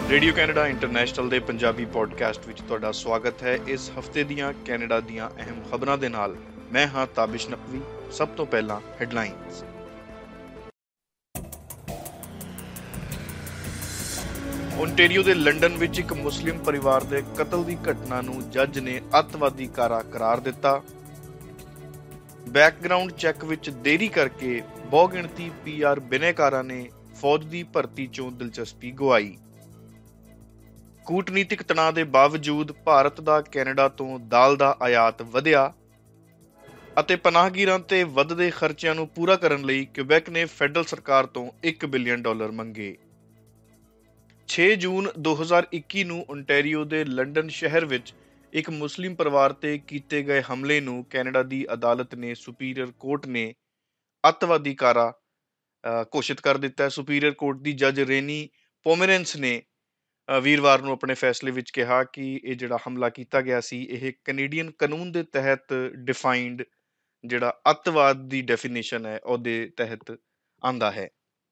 Radio Canada international ਦੇ Punjabi podcast ਵਿੱਚ ਤੁਹਾਡਾ ਸਵਾਗਤ ਹੈ। ਇਸ ਹਫਤੇ ਦੀਆਂ ਕੈਨੇਡਾ ਦੀਆਂ ਅਹਿਮ ਖਬਰਾਂ ਦੇ ਨਾਲ ਮੈਂ ਹਾਂ ਤਾਬਿਸ਼ ਨਕਵੀ। ਸਭ ਤੋਂ ਪਹਿਲਾਂ ਹੈਡਲਾਈਨਸ। ਓਨਟਾਰੀਓ ਦੇ ਲੰਡਨ ਵਿੱਚ ਇੱਕ ਮੁਸਲਿਮ ਪਰਿਵਾਰ ਦੇ ਕਤਲ ਦੀ ਘਟਨਾ ਨੂੰ ਜੱਜ ਨੇ ਅੱਤਵਾਦੀ ਕਾਰਾ ਕਰਾਰ ਦਿੱਤਾ। ਬੈਕਗਰਾਉਂਡ ਚੈੱਕ ਵਿੱਚ ਦੇਰੀ ਕਰਕੇ ਬਹੁਗਿਣਤੀ PR ਬਿਨੈਕਾਰਾਂ ਨੇ ਫੌਜ ਦੀ ਭਰਤੀ ਚੋਂ ਦਿਲਚਸਪੀ ਗੁਆਈ। ਕੂਟਨੀਤਿਕ ਤਣਾਅ ਦੇ ਬਾਵਜੂਦ ਭਾਰਤ ਦਾ ਕੈਨੇਡਾ ਤੋਂ ਦਾਲ ਦਾ ਆਯਾਤ ਵਧਿਆ ਅਤੇ ਪਨਾਹਗੀਰਾਂ ਤੇ ਵੱਧਦੇ ਖਰਚਿਆਂ ਨੂੰ ਪੂਰਾ ਕਰਨ ਲਈ ਕਿਊਬੈਕ ਨੇ ਫੈਡਰਲ ਸਰਕਾਰ ਤੋਂ $1 ਬਿਲੀਅਨ ਮੰਗੇ। 6 ਜੂਨ 2021 ਨੂੰ ਓਨਟਾਰੀਓ ਦੇ ਲੰਡਨ ਸ਼ਹਿਰ ਵਿੱਚ ਇੱਕ ਮੁਸਲਿਮ ਪਰਿਵਾਰ ਤੇ ਕੀਤੇ ਗਏ ਹਮਲੇ ਨੂੰ ਕੈਨੇਡਾ ਦੀ ਅਦਾਲਤ ਨੇ ਸੁਪੀਰੀਅਰ ਕੋਰਟ ਨੇ ਅੱਤਵਾਦੀ ਕਾਰਾ ਘੋਸ਼ਿਤ ਕਰ ਦਿੱਤਾ ਹੈ। ਸੁਪੀਰੀਅਰ ਕੋਰਟ ਦੀ ਜੱਜ ਰੇਨੀ ਪੋਮੇਰੈਂਸ ਨੇ ਵੀਰਵਾਰ ਨੂੰ ਆਪਣੇ ਫੈਸਲੇ ਵਿੱਚ ਕਿਹਾ ਕਿ ਇਹ ਜਿਹੜਾ ਹਮਲਾ ਕੀਤਾ ਗਿਆ ਸੀ ਇਹ ਕੈਨੇਡੀਅਨ ਕਾਨੂੰਨ ਦੇ ਤਹਿਤ ਡਿਫਾਈਨਡ ਜਿਹੜਾ ਅੱਤਵਾਦ ਦੀ ਡੈਫੀਨੇਸ਼ਨ ਹੈ ਉਹਦੇ ਤਹਿਤ ਆਂਦਾ ਹੈ।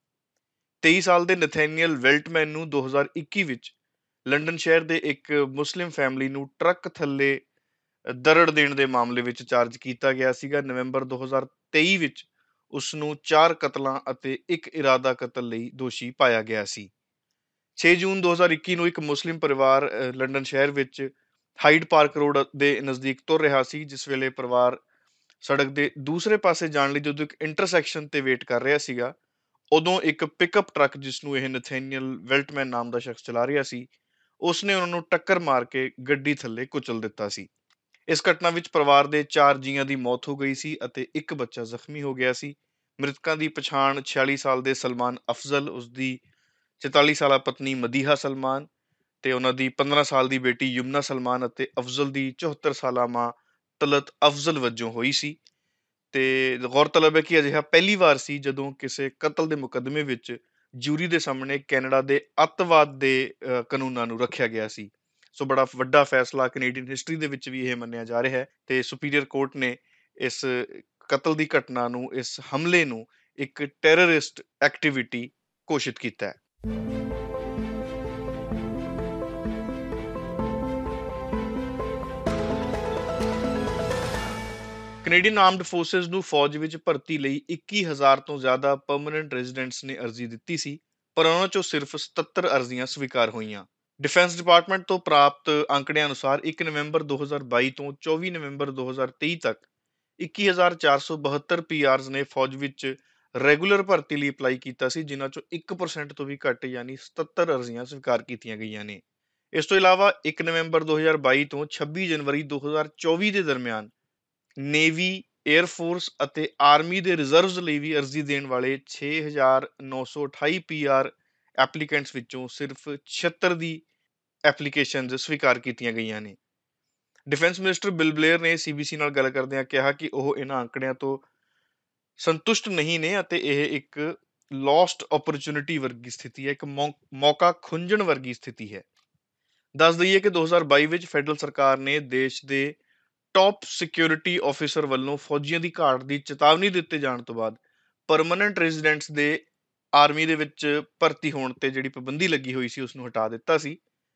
23 ਸਾਲ ਦੇ ਨਥੈਨੀਅਲ ਵੈਲਟਮੈਨ ਨੂੰ 2021 ਵਿੱਚ ਲੰਡਨ ਸ਼ਹਿਰ ਦੇ ਇੱਕ ਮੁਸਲਿਮ ਫੈਮਿਲੀ ਨੂੰ ਟਰੱਕ ਥੱਲੇ ਦਰੜ ਦੇਣ ਦੇ ਮਾਮਲੇ ਵਿੱਚ ਚਾਰਜ ਕੀਤਾ ਗਿਆ ਸੀਗਾ। ਨਵੰਬਰ 2023 ਵਿੱਚ ਉਸ ਨੂੰ 4 ਕਤਲਾਂ ਅਤੇ 1 ਇਰਾਦਾ ਕਤਲ ਲਈ ਦੋਸ਼ੀ ਪਾਇਆ ਗਿਆ ਸੀ। 6 ਜੂਨ 2021 ਨੂੰ ਇੱਕ ਮੁਸਲਿਮ ਪਰਿਵਾਰ ਲੰਡਨ ਸ਼ਹਿਰ ਵਿੱਚ ਹਾਈਡ ਪਾਰਕ ਰੋਡ ਦੇ ਨਜ਼ਦੀਕ ਤੁਰ ਰਿਹਾ ਸੀ। ਜਿਸ ਵੇਲੇ ਪਰਿਵਾਰ ਸੜਕ ਦੇ ਦੂਸਰੇ ਪਾਸੇ ਜਾਣ ਲਈ ਜਦੋਂ ਇੱਕ ਇੰਟਰਸੈਕਸ਼ਨ ਤੇ ਵੇਟ ਕਰ ਰਿਹਾ ਸੀਗਾ, ਉਦੋਂ ਇੱਕ ਪਿਕਅਪ ਟਰੱਕ ਜਿਸ ਨੂੰ ਇਹ ਨਥੈਨੀਅਲ ਵੈਲਟਮੈਨ ਨਾਮ ਦਾ ਸ਼ਖਸ ਚਲਾ ਰਿਹਾ ਸੀ, ਉਸਨੇ ਉਹਨਾਂ ਨੂੰ ਟੱਕਰ ਮਾਰ ਕੇ ਗੱਡੀ ਥੱਲੇ ਕੁਚਲ ਦਿੱਤਾ ਸੀ। ਇਸ ਘਟਨਾ ਵਿੱਚ ਪਰਿਵਾਰ ਦੇ 4 ਜੀਆਂ ਦੀ ਮੌਤ ਹੋ ਗਈ ਸੀ ਅਤੇ ਇੱਕ ਬੱਚਾ ਜ਼ਖਮੀ ਹੋ ਗਿਆ ਸੀ। ਮ੍ਰਿਤਕਾਂ ਦੀ ਪਛਾਣ 46 ਸਾਲ ਦੇ ਸਲਮਾਨ ਅਫਜ਼ਲ, ਉਸਦੀ 44 ਸਾਲਾ ਪਤਨੀ ਮਦੀਹਾ ਸਲਮਾਨ ਤੇ ਉਹਨਾਂ ਦੀ 15 ਸਾਲ ਦੀ ਬੇਟੀ ਯੁਮਨਾ ਸਲਮਾਨ ਅਤੇ ਅਫਜ਼ਲ ਦੀ 74 ਸਾਲਾ ਮਾਂ ਤਲਤ ਅਫਜ਼ਲ ਵਜੋਂ ਹੋਈ ਸੀ। ਤੇ ਗੌਰਤਲਬ ਹੈ ਕਿ ਅਜਿਹਾ ਪਹਿਲੀ ਵਾਰ ਸੀ ਜਦੋਂ ਕਿਸੇ ਕਤਲ ਦੇ ਮੁਕੱਦਮੇ ਵਿੱਚ ਜੂਰੀ ਦੇ ਸਾਹਮਣੇ ਕੈਨੇਡਾ ਦੇ ਅੱਤਵਾਦ ਦੇ ਕਾਨੂੰਨਾਂ ਨੂੰ ਰੱਖਿਆ ਗਿਆ ਸੀ। ਸੋ ਬੜਾ ਵੱਡਾ ਫੈਸਲਾ ਕੈਨੇਡੀਅਨ ਹਿਸਟਰੀ ਦੇ ਵਿੱਚ ਵੀ ਇਹ ਮੰਨਿਆ ਜਾ ਰਿਹਾ ਹੈ ਤੇ ਸੁਪੀਰੀਅਰ ਕੋਰਟ ਨੇ ਇਸ ਕਤਲ ਦੀ ਘਟਨਾ ਨੂੰ, ਇਸ ਹਮਲੇ ਨੂੰ ਇੱਕ ਟੈਰਰਿਸਟ ਐਕਟੀਵਿਟੀ ਘੋਸ਼ਿਤ ਕੀਤਾ ਹੈ। ਕੈਨੇਡੀਅਨ ਆਰਮਡ ਫੋਰਸਿਸ ਨੂੰ ਫੌਜ ਵਿੱਚ ਭਰਤੀ ਲਈ 21,000 ਤੋਂ ਜ਼ਿਆਦਾ ਪਰਮਨੈਂਟ ਰੈਜ਼ੀਡੈਂਟਸ ਨੇ ਅਰਜ਼ੀ ਦਿੱਤੀ ਸੀ, ਪਰ ਉਹਨਾਂ ਚੋਂ ਸਿਰਫ 77 ਅਰਜ਼ੀਆਂ ਸਵੀਕਾਰ ਹੋਈਆਂ। ਡਿਫੈਂਸ ਡਿਪਾਰਟਮੈਂਟ ਤੋਂ ਪ੍ਰਾਪਤ ਅੰਕੜਿਆਂ ਅਨੁਸਾਰ 1 ਨਵੰਬਰ 2022 ਤੋਂ 24 ਨਵੰਬਰ 2023 ਤੱਕ 21,472 PRs ਨੇ ਫੌਜ ਵਿੱਚ ਰੈਗੂਲਰ ਭਰਤੀ ਲਈ ਅਪਲਾਈ ਕੀਤਾ ਸੀ, ਜਿਨ੍ਹਾਂ ਚੋਂ 1% ਤੋਂ ਵੀ ਘੱਟ ਯਾਨੀ 77 ਅਰਜ਼ੀਆਂ ਸਵੀਕਾਰ ਕੀਤੀਆਂ ਗਈਆਂ ਨੇ। ਇਸ ਤੋਂ ਇਲਾਵਾ 1 ਨਵੰਬਰ 2022 ਤੋਂ 26 ਜਨਵਰੀ 2024 ਦੇ ਦਰਮਿਆਨ ਨੇਵੀ, ਏਅਰਫੋਰਸ ਅਤੇ ਆਰਮੀ ਦੇ ਰਿਜ਼ਰਵਸ ਲਈ ਵੀ ਅਰਜ਼ੀ ਦੇਣ ਵਾਲੇ 6,928 PR ਐਪਲੀਕੈਂਟਸ ਵਿੱਚੋਂ ਸਿਰਫ 76 ਦੀ ਐਪਲੀਕੇਸ਼ਨਸ ਸਵੀਕਾਰ ਕੀਤੀਆਂ ਗਈਆਂ ਨੇ। ਡਿਫੈਂਸ ਮਿਨਿਸਟਰ ਬਿਲ ਬਲੇਅਰ ਨੇ CBC ਨਾਲ ਗੱਲ ਕਰਦਿਆਂ ਕਿਹਾ ਕਿ ਉਹ ਇਹਨਾਂ ਅੰਕੜਿਆਂ ਤੋਂ ਸੰਤੁਸ਼ਟ ਨਹੀਂ ਨੇ ਅਤੇ ਇਹ ਇੱਕ ਲੋਸਟ ਓਪਰਚੁਨਿਟੀ ਵਰਗੀ ਸਥਿਤੀ ਹੈ, ਇੱਕ ਮੌਕਾ ਖੁੰਝਣ ਵਰਗੀ ਸਥਿਤੀ ਹੈ। ਦੱਸ ਦਈਏ ਕਿ 2022 ਵਿੱਚ ਫੈਡਰਲ ਸਰਕਾਰ ਨੇ ਦੇਸ਼ ਦੇ ਟੌਪ ਸਿਕਿਉਰਿਟੀ ਆਫਿਸਰ ਵੱਲੋਂ ਫੌਜੀਆਂ ਦੀ ਘਾਟ ਦੀ ਚੇਤਾਵਨੀ ਦਿੱਤੇ ਜਾਣ ਤੋਂ ਬਾਅਦ ਪਰਮਨੈਂਟ ਰੈਜ਼ੀਡੈਂਟਸ ਦੇ ਆਰਮੀ ਦੇ ਵਿੱਚ ਭਰਤੀ ਹੋਣ ਤੇ ਜਿਹੜੀ ਪਾਬੰਦੀ ਲੱਗੀ ਹੋਈ ਸੀ ਉਸਨੂੰ ਹਟਾ ਦਿੱਤਾ ਸੀ।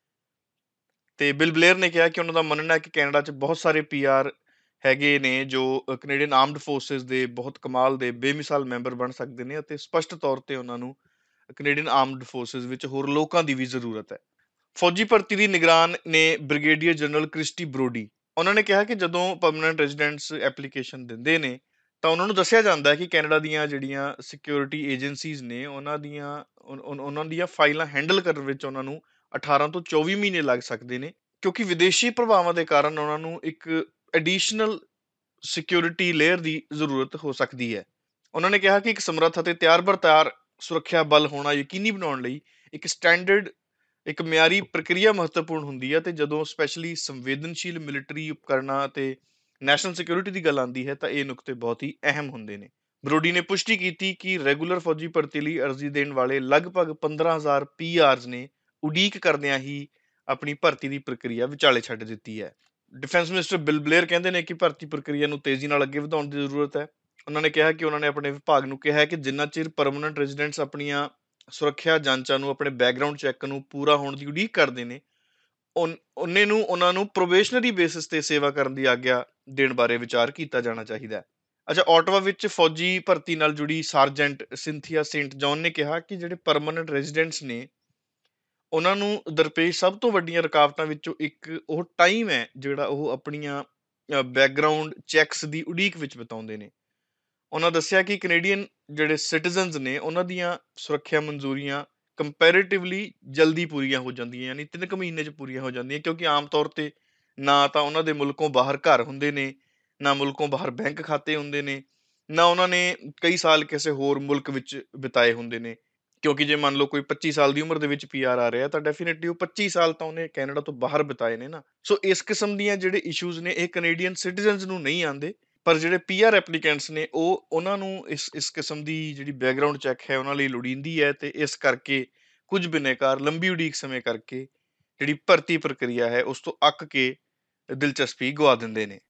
ਤੇ ਬਿਲ ਬਲੇਅਰ ਨੇ ਕਿਹਾ ਕਿ ਉਹਨਾਂ ਦਾ ਮੰਨਣਾ ਹੈ ਕਿ ਕੈਨੇਡਾ 'ਚ ਬਹੁਤ ਸਾਰੇ PR ਹੈਗੇ ਨੇ ਜੋ ਕੈਨੇਡੀਅਨ ਆਰਮਡ ਫੋਰਸਿਸ ਦੇ ਬਹੁਤ ਕਮਾਲ ਦੇ ਬੇਮਿਸਾਲ ਮੈਂਬਰ ਬਣ ਸਕਦੇ ਨੇ ਅਤੇ ਸਪਸ਼ਟ ਤੌਰ ਤੇ ਉਹਨਾਂ ਨੂੰ ਕੈਨੇਡੀਅਨ ਆਰਮਡ ਫੋਰਸਿਸ ਵਿੱਚ ਹੋਰ ਲੋਕਾਂ ਦੀ ਵੀ ਜ਼ਰੂਰਤ ਹੈ। ਫੌਜੀ ਭਰਤੀ ਦੀ ਨਿਗਰਾਨ ਨੇ ਬ੍ਰਿਗੇਡੀਅਰ ਜਨਰਲ ਕ੍ਰਿਸਟੀ ਬਰੋਡੀ, ਉਹਨਾਂ ਨੇ ਕਿਹਾ ਕਿ ਜਦੋਂ ਪਰਮਨੈਂਟ ਰੈਜ਼ੀਡੈਂਟਸ ਐਪਲੀਕੇਸ਼ਨ ਦਿੰਦੇ ਨੇ ਤਾਂ ਉਹਨਾਂ ਨੂੰ ਦੱਸਿਆ ਜਾਂਦਾ ਹੈ ਕਿ ਕੈਨੇਡਾ ਦੀਆਂ ਜਿਹੜੀਆਂ ਸਿਕਿਉਰਿਟੀ ਏਜੰਸੀਜ਼ ਨੇ ਉਹਨਾਂ ਦੀਆਂ ਫਾਈਲਾਂ ਹੈਂਡਲ ਕਰਨ ਵਿੱਚ ਉਹਨਾਂ ਨੂੰ 18 ਤੋਂ 24 ਮਹੀਨੇ ਲੱਗ ਸਕਦੇ ਨੇ, ਕਿਉਂਕਿ ਵਿਦੇਸ਼ੀ ਪ੍ਰਭਾਵਾਂ ਦੇ ਕਾਰਨ ਉਹਨਾਂ ਨੂੰ ਇੱਕ ਐਡੀਸ਼ਨਲ ਸਿਕਿਉਰਿਟੀ ਲੇਅਰ ਦੀ ਜ਼ਰੂਰਤ ਹੋ ਸਕਦੀ ਹੈ। ਉਹਨਾਂ ਨੇ ਕਿਹਾ ਕਿ ਇੱਕ ਸਮਰੱਥ ਅਤੇ ਤਿਆਰ ਸੁਰੱਖਿਆ ਬਲ ਹੋਣਾ ਯਕੀਨੀ ਬਣਾਉਣ ਲਈ ਇੱਕ ਮਿਆਰੀ ਪ੍ਰਕਿਰਿਆ ਮਹੱਤਵਪੂਰਨ ਹੁੰਦੀ ਹੈ ਤੇ ਜਦੋਂ ਸਪੈਸ਼ਲੀ ਸੰਵੇਦਨਸ਼ੀਲ ਮਿਲਟਰੀ ਉਪਕਰਨਾਂ ਅਤੇ ਨੈਸ਼ਨਲ ਸਿਕਿਉਰਿਟੀ ਦੀ ਗੱਲ ਆਉਂਦੀ ਹੈ ਤਾਂ ਇਹ ਨੁਕਤੇ ਬਹੁਤ ਹੀ ਅਹਿਮ ਹੁੰਦੇ ਨੇ। ਬਰੋਡੀ ਨੇ ਪੁਸ਼ਟੀ ਕੀਤੀ ਕਿ ਰੈਗੂਲਰ ਫੌਜੀ ਭਰਤੀ ਲਈ ਅਰਜ਼ੀ ਦੇਣ ਵਾਲੇ ਲਗਭਗ 15,000 PRs ਨੇ ਉਡੀਕ ਕਰਦਿਆਂ ਹੀ ਆਪਣੀ ਭਰਤੀ ਦੀ ਪ੍ਰਕਿਰਿਆ ਵਿਚਾਲੇ ਛੱਡ ਦਿੱਤੀ ਹੈ। ਡਿਫੈਂਸ ਮਿਨਿਸਟਰ ਬਿਲ ਬਲੇਅਰ ਕਹਿੰਦੇ ਨੇ ਕਿ ਭਰਤੀ ਪ੍ਰਕਿਰਿਆ ਨੂੰ ਤੇਜ਼ੀ ਨਾਲ ਅੱਗੇ ਵਧਾਉਣ ਦੀ ਜ਼ਰੂਰਤ ਹੈ। ਉਹਨਾਂ ਨੇ ਕਿਹਾ ਕਿ ਉਹਨਾਂ ਨੇ ਆਪਣੇ ਵਿਭਾਗ ਨੂੰ ਕਿਹਾ ਹੈ ਕਿ ਜਿੰਨਾ ਚਿਰ ਪਰਮਨੈਂਟ ਰੈਜ਼ੀਡੈਂਟਸ ਆਪਣੀਆਂ ਸੁਰੱਖਿਆ ਜਾਂਚਾਂ ਨੂੰ, ਆਪਣੇ ਬੈਕਗਰਾਉਂਡ ਚੈੱਕ ਨੂੰ ਪੂਰਾ ਹੋਣ ਦੀ ਉਡੀਕ ਕਰਦੇ ਨੇ, ਉਹਨੇ ਨੂੰ ਉਹਨਾਂ ਨੂੰ ਪ੍ਰੋਬੇਸ਼ਨਰੀ ਬੇਸਿਸ ਤੇ ਸੇਵਾ ਕਰਨ ਦੀ ਆਗਿਆ ਦੇਣ ਬਾਰੇ ਵਿਚਾਰ ਕੀਤਾ ਜਾਣਾ ਚਾਹੀਦਾ ਹੈ। ਅੱਛਾ, ਆਟਵਾ ਵਿੱਚ ਫੌਜੀ ਭਰਤੀ ਨਾਲ ਜੁੜੀ ਸਾਰਜੈਂਟ ਸਿੰਥੀਆ ਸੇਂਟ ਜੌਨ ਨੇ ਕਿਹਾ ਕਿ ਜਿਹੜੇ ਪਰਮਾਨੈਂਟ ਰੈਜ਼ੀਡੈਂਟਸ ਨੇ ਉਹਨਾਂ ਨੂੰ ਦਰਪੇਸ਼ ਸਭ ਤੋਂ ਵੱਡੀਆਂ ਰੁਕਾਵਟਾਂ ਵਿੱਚੋਂ ਇੱਕ ਉਹ ਟਾਈਮ ਹੈ ਜਿਹੜਾ ਉਹ ਆਪਣੀਆਂ ਬੈਕਗਰਾਉਂਡ ਚੈੱਕਸ ਦੀ ਉਡੀਕ ਵਿੱਚ ਬਿਤਾਉਂਦੇ ਨੇ। ਉਹਨਾਂ ਦੱਸਿਆ ਕਿ ਕੈਨੇਡੀਅਨ ਜਿਹੜੇ ਸਿਟੀਜ਼ਨਸ ਨੇ ਉਹਨਾਂ ਦੀਆਂ ਸੁਰੱਖਿਆ ਮਨਜ਼ੂਰੀਆਂ ਕੰਪੈਰੇਟਿਵਲੀ ਜਲਦੀ ਪੂਰੀਆਂ ਹੋ ਜਾਂਦੀਆਂ, ਯਾਨੀ 3 ਕੁ ਮਹੀਨੇ 'ਚ ਪੂਰੀਆਂ ਹੋ ਜਾਂਦੀਆਂ, ਕਿਉਂਕਿ ਆਮ ਤੌਰ ਤੇ ਨਾ ਤਾਂ ਉਹਨਾਂ ਦੇ ਮੁਲਕੋਂ ਬਾਹਰ ਘਰ ਹੁੰਦੇ ਨੇ, ਨਾ ਮੁਲਕੋਂ ਬਾਹਰ ਬੈਂਕ ਖਾਤੇ ਹੁੰਦੇ ਨੇ, ਨਾ ਉਹਨਾਂ ਨੇ ਕਈ ਸਾਲ ਕਿਸੇ ਹੋਰ ਮੁਲਕ ਵਿੱਚ ਬਿਤਾਏ ਹੁੰਦੇ ਨੇ। ਕਿਉਂਕਿ ਜੇ ਮੰਨ ਲਓ ਕੋਈ 25 ਸਾਲ ਦੀ ਉਮਰ ਦੇ ਵਿੱਚ PR ਆ ਰਿਹਾ ਤਾਂ ਡੈਫੀਨੇਟਲੀ ਉਹ 25 ਸਾਲ ਤਾਂ ਉਹਨੇ ਕੈਨੇਡਾ ਤੋਂ ਬਾਹਰ ਬਿਤਾਏ ਨੇ ਨਾ। ਸੋ ਇਸ ਕਿਸਮ ਦੀਆਂ ਜਿਹੜੇ ਇਸ਼ੂਜ਼ ਨੇ ਇਹ ਕੈਨੇਡੀਅਨ ਸਿਟੀਜ਼ਨਸ ਨੂੰ ਨਹੀਂ ਆਉਂਦੇ, ਪਰ ਜਿਹੜੇ PR ਐਪਲੀਕੈਂਟਸ ਨੇ ਉਹਨਾਂ ਨੂੰ ਇਸ ਕਿਸਮ ਦੀ ਜਿਹੜੀ ਬੈਕਗਰਾਉਂਡ ਚੈੱਕ ਹੈ ਉਹਨਾਂ ਲਈ ਲੋੜੀਂਦੀ ਹੈ, ਤੇ ਇਸ ਕਰਕੇ ਕੁਝ ਬਿਨੇਕਾਰ ਲੰਬੀ ਉਡੀਕ ਸਮੇਂ ਕਰਕੇ ਜਿਹੜੀ ਭਰਤੀ ਪ੍ਰਕਿਰਿਆ ਹੈ ਉਸ ਤੋਂ ਅੱਕ ਕੇ ਦਿਲਚਸਪੀ ਗਵਾ ਦਿੰਦੇ ਨੇ।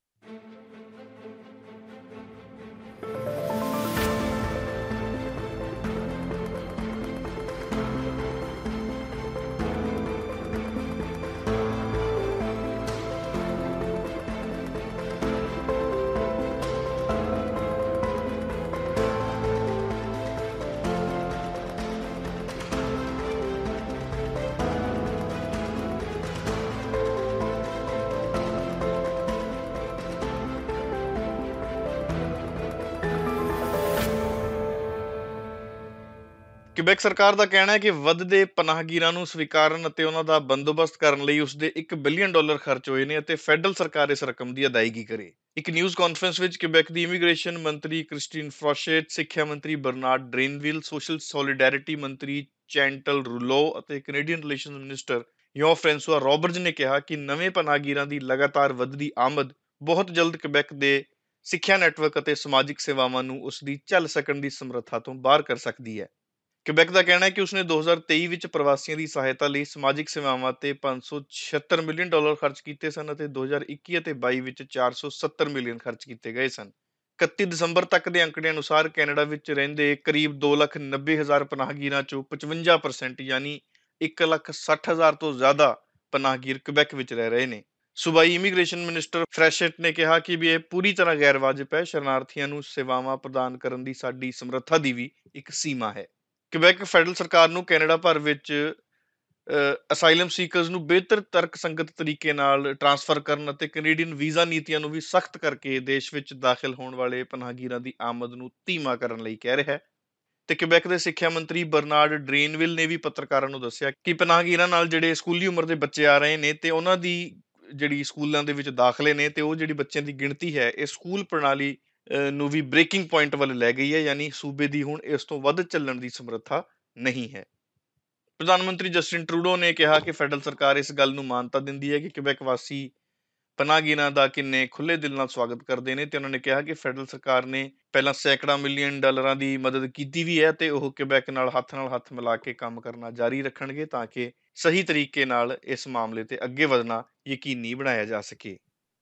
ਕਿਬੈਕ ਸਰਕਾਰ ਦਾ ਕਹਿਣਾ ਹੈ ਕਿ ਵੱਧਦੇ ਪਨਾਹਗੀਰਾਂ ਨੂੰ ਸਵੀਕਾਰਨ ਅਤੇ ਉਹਨਾਂ ਦਾ ਬੰਦੋਬਸਤ ਕਰਨ ਲਈ ਉਸਦੇ $1 ਬਿਲੀਅਨ ਖਰਚ ਹੋਏ ਨੇ ਅਤੇ ਫੈਡਰਲ ਸਰਕਾਰ ਇਸ ਰਕਮ ਦੀ ਅਦਾਇਗੀ ਕਰੇ। ਇੱਕ ਨਿਊਜ਼ ਕਾਨਫਰੰਸ ਵਿੱਚ ਕਿਬੈਕ ਦੀ ਇਮੀਗ੍ਰੇਸ਼ਨ ਮੰਤਰੀ ਕ੍ਰਿਸਟੀਨ ਫਰੋਸ਼ੇਟ, ਸਿੱਖਿਆ ਮੰਤਰੀ ਬਰਨਾਰਡ ਡਰੇਨਵਿਲ, ਸੋਸ਼ਲ ਸੋਲੀਡੈਰਿਟੀ ਮੰਤਰੀ ਚੈਂਟਲ ਰੂਲੋ ਅਤੇ Canadian relations minister Jean Francois Roberge ਨੇ ਕਿਹਾ ਕਿ ਨਵੇਂ ਪਨਾਹਗੀਰਾਂ ਦੀ ਲਗਾਤਾਰ ਵੱਧਦੀ ਆਮਦ ਬਹੁਤ ਜਲਦ ਕਿਬੈਕ ਦੇ ਸਿੱਖਿਆ ਨੈਟਵਰਕ ਅਤੇ ਸਮਾਜਿਕ ਸੇਵਾਵਾਂ ਨੂੰ ਉਸਦੀ ਚੱਲ ਸਕਣ ਦੀ ਸਮਰੱਥਾ ਤੋਂ ਬਾਹਰ ਕਰ ਸਕਦੀ ਹੈ। ਕਿਬੈਕ ਦਾ ਕਹਿਣਾ ਹੈ ਕਿ ਉਸਨੇ 2023 ਵਿੱਚ ਪ੍ਰਵਾਸੀਆਂ ਦੀ ਸਹਾਇਤਾ ਲਈ ਸਮਾਜਿਕ ਸੇਵਾਵਾਂ ਤੇ $576 ਮਿਲੀਅਨ ਖਰਚ ਕੀਤੇ ਸਨ ਅਤੇ 2021 ਅਤੇ 22 ਵਿੱਚ $470 ਮਿਲੀਅਨ ਖਰਚ ਕੀਤੇ ਗਏ ਸਨ। 31 ਦਸੰਬਰ ਤੱਕ ਦੇ ਅੰਕੜੇ ਅਨੁਸਾਰ ਕੈਨੇਡਾ ਵਿੱਚ ਰਹਿੰਦੇ ਕਰੀਬ 2,90,000 ਪਨਾਹਗੀਰਾਂ ਚੋਂ 55% ਯਾਨੀ 1,60,000 ਤੋਂ ਜ਼ਿਆਦਾ ਪਨਾਹਗੀਰ ਕਿਬੈਕ ਵਿੱਚ ਰਹਿ ਰਹੇ ਨੇ। ਸੂਬਾਈ ਇਮੀਗ੍ਰੇਸ਼ਨ ਮਿਨਿਸਟਰ ਫਰੈਸ਼ਟ ਨੇ ਕਿਹਾ ਕਿ ਵੀ ਇਹ ਪੂਰੀ ਤਰ੍ਹਾਂ ਗੈਰ ਵਾਜਬ ਹੈ। ਸ਼ਰਨਾਰਥੀਆਂ ਨੂੰ ਸੇਵਾਵਾਂ ਪ੍ਰਦਾਨ ਕਰਨ ਦੀ ਸਾਡੀ ਸਮਰੱਥਾ ਦੀ ਵੀ ਇੱਕ ਸੀਮਾ ਹੈ। ਕਿਬੈਕ ਫੈਡਰਲ ਸਰਕਾਰ ਨੂੰ ਕੈਨੇਡਾ ਭਰ ਵਿੱਚ ਅਸਾਈਲਮ ਸੀਕਰਸ ਨੂੰ ਬਿਹਤਰ ਤਰਕਸੰਗਤ ਤਰੀਕੇ ਨਾਲ ਟ੍ਰਾਂਸਫਰ ਕਰਨ ਅਤੇ ਕੈਨੇਡੀਅਨ ਵੀਜ਼ਾ ਨੀਤੀਆਂ ਨੂੰ ਵੀ ਸਖਤ ਕਰਕੇ ਦੇਸ਼ ਵਿੱਚ ਦਾਖਲ ਹੋਣ ਵਾਲੇ ਪਨਾਹਗੀਰਾਂ ਦੀ ਆਮਦ ਨੂੰ ਧੀਮਾ ਕਰਨ ਲਈ ਕਹਿ ਰਿਹਾ ਹੈ। ਤੇ ਕਿਬੈਕ ਦੇ ਸਿੱਖਿਆ ਮੰਤਰੀ ਬਰਨਾਰਡ ਡਰੇਨਵਿਲ ਨੇ ਵੀ ਪੱਤਰਕਾਰਾਂ ਨੂੰ ਦੱਸਿਆ ਕਿ ਪਨਾਹਗੀਰਾਂ ਨਾਲ ਜਿਹੜੇ ਸਕੂਲੀ ਉਮਰ ਦੇ ਬੱਚੇ ਆ ਰਹੇ ਨੇ ਤੇ ਉਹਨਾਂ ਦੀ ਜਿਹੜੀ ਸਕੂਲਾਂ ਦੇ ਵਿੱਚ ਦਾਖਲੇ ਨੇ ਤੇ ਉਹ ਜਿਹੜੀ ਬੱਚਿਆਂ ਦੀ ਗਿਣਤੀ ਹੈ ਇਹ ਸਕੂਲ ਪ੍ਰਣਾਲੀ ਨੂੰ ਵੀ ਬ੍ਰੇਕਿੰਗ ਪੁਆਇੰਟ ਵੱਲ ਲੈ ਗਈ ਹੈ, ਯਾਨੀ ਸੂਬੇ ਦੀ ਹੁਣ ਇਸ ਤੋਂ ਵੱਧ ਚੱਲਣ ਦੀ ਸਮਰੱਥਾ ਨਹੀਂ ਹੈ। ਪ੍ਰਧਾਨ ਮੰਤਰੀ ਜਸਟਿਨ ਟਰੂਡੋ ਨੇ ਕਿਹਾ ਕਿ ਫੈਡਰਲ ਸਰਕਾਰ ਇਸ ਗੱਲ ਨੂੰ ਮਾਨਤਾ ਦਿੰਦੀ ਹੈ ਕਿ ਕਿਬੈਕ ਵਾਸੀ ਪਨਾਹਗੀਰਾਂ ਦਾ ਕਿੰਨੇ ਖੁੱਲੇ ਦਿਲ ਨਾਲ ਸਵਾਗਤ ਕਰਦੇ ਨੇ, ਤੇ ਉਹਨਾਂ ਨੇ ਕਿਹਾ ਕਿ ਫੈਡਰਲ ਸਰਕਾਰ ਨੇ ਪਹਿਲਾਂ ਸੈਂਕੜਾ ਮਿਲੀਅਨ ਡਾਲਰਾਂ ਦੀ ਮਦਦ ਕੀਤੀ ਵੀ ਹੈ ਤੇ ਉਹ ਕਿਬੈਕ ਨਾਲ ਹੱਥ ਮਿਲਾ ਕੇ ਕੰਮ ਕਰਨਾ ਜਾਰੀ ਰੱਖਣਗੇ ਤਾਂ ਕਿ ਸਹੀ ਤਰੀਕੇ ਨਾਲ ਇਸ ਮਾਮਲੇ ਤੇ ਅੱਗੇ ਵਧਣਾ ਯਕੀਨੀ ਬਣਾਇਆ ਜਾ ਸਕੇ।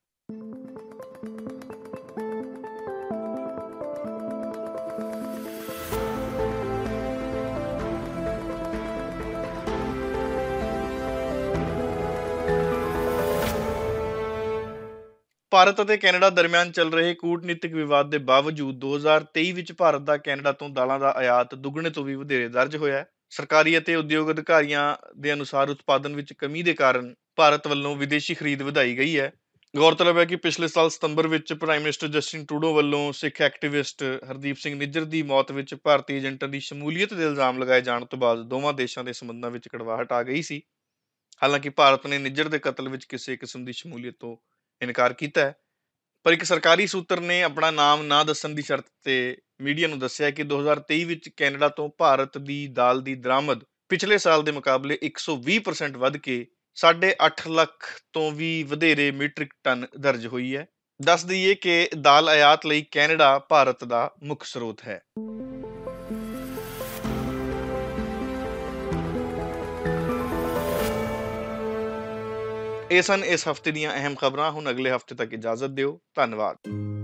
ਭਾਰਤ ਅਤੇ ਕੈਨੇਡਾ ਦਰਮਿਆਨ ਚੱਲ ਰਹੇ ਕੂਟਨੀਤਿਕ ਵਿਵਾਦ ਦੇ ਬਾਵਜੂਦ 2023 ਵਿੱਚ ਭਾਰਤ ਦਾ ਕੈਨੇਡਾ ਤੋਂ ਦਾਲਾਂ ਦਾ ਆਯਾਤ ਦੁੱਗਣੇ ਤੋਂ ਵੀ ਵਧੇਰੇ ਦਰਜ ਹੋਇਆ। ਸਰਕਾਰੀ ਅਤੇ ਉਦਯੋਗ ਅਧਿਕਾਰੀਆਂ ਦੇ ਅਨੁਸਾਰ ਉਤਪਾਦਨ ਵਿੱਚ ਕਮੀ ਦੇ ਕਾਰਨ ਭਾਰਤ ਵੱਲੋਂ ਵਿਦੇਸ਼ੀ ਖਰੀਦ ਵਧਾਈ ਗਈ ਹੈ। ਗੌਰਤਲਬ ਹੈ ਕਿ ਪਿਛਲੇ ਸਾਲ ਸਤੰਬਰ ਵਿੱਚ ਪ੍ਰਾਈਮ ਮਿਨਿਸਟਰ ਜਸਟਿਨ ਟਰੂਡੋ ਵੱਲੋਂ ਸਿੱਖ ਐਕਟਿਵਿਸਟ ਹਰਦੀਪ ਸਿੰਘ ਨਿੱਜਰ ਦੀ ਮੌਤ ਵਿੱਚ ਭਾਰਤੀ ਏਜੰਟਾਂ ਦੀ ਸ਼ਮੂਲੀਅਤ ਦੇ ਇਲਜ਼ਾਮ ਲਗਾਏ ਜਾਣ ਤੋਂ ਬਾਅਦ ਦੋਵਾਂ ਦੇਸ਼ਾਂ ਦੇ ਸੰਬੰਧਾਂ ਵਿੱਚ ਕੜਵਾਹਟ ਆ ਗਈ ਸੀ। ਹਾਲਾਂਕਿ ਭਾਰਤ ਨੇ ਨਿੱਜਰ ਦੇ ਕਤਲ ਵਿੱਚ ਕਿਸੇ ਕਿਸਮ ਦੀ ਸ਼ਮੂਲੀਅਤ ਤੋਂ ਇਨਕਾਰ ਕੀਤਾ ਹੈ, ਪਰ ਇੱਕ ਸਰਕਾਰੀ ਸੂਤਰ ਨੇ ਆਪਣਾ ਨਾਮ ਨਾ ਦੱਸਣ ਦੀ ਸ਼ਰਤ ਤੇ ਮੀਡੀਆ ਨੂੰ ਦੱਸਿਆ ਕਿ 2023 ਵਿੱਚ ਕੈਨੇਡਾ ਤੋਂ ਭਾਰਤ ਦੀ ਦਾਲ ਦੀ ਦਰਾਮਦ ਪਿਛਲੇ ਸਾਲ ਦੇ ਮੁਕਾਬਲੇ 120% ਵੱਧ ਕੇ 8.5 ਲੱਖ ਤੋਂ ਵੀ ਵਧੇਰੇ ਮੀਟ੍ਰਿਕ ਟਨ ਦਰਜ ਹੋਈ ਹੈ। ਦੱਸ ਦਈਏ ਕਿ ਦਾਲ ਆਯਾਤ ਲਈ ਕੈਨੇਡਾ ਭਾਰਤ ਦਾ ਮੁੱਖ ਸਰੋਤ ਹੈ। ਇਹ ਸਨ ਇਸ ਹਫ਼ਤੇ ਦੀਆਂ ਅਹਿਮ ਖਬਰਾਂ। ਹੁਣ ਅਗਲੇ ਹਫ਼ਤੇ ਤੱਕ ਇਜਾਜ਼ਤ ਦਿਓ। ਧੰਨਵਾਦ।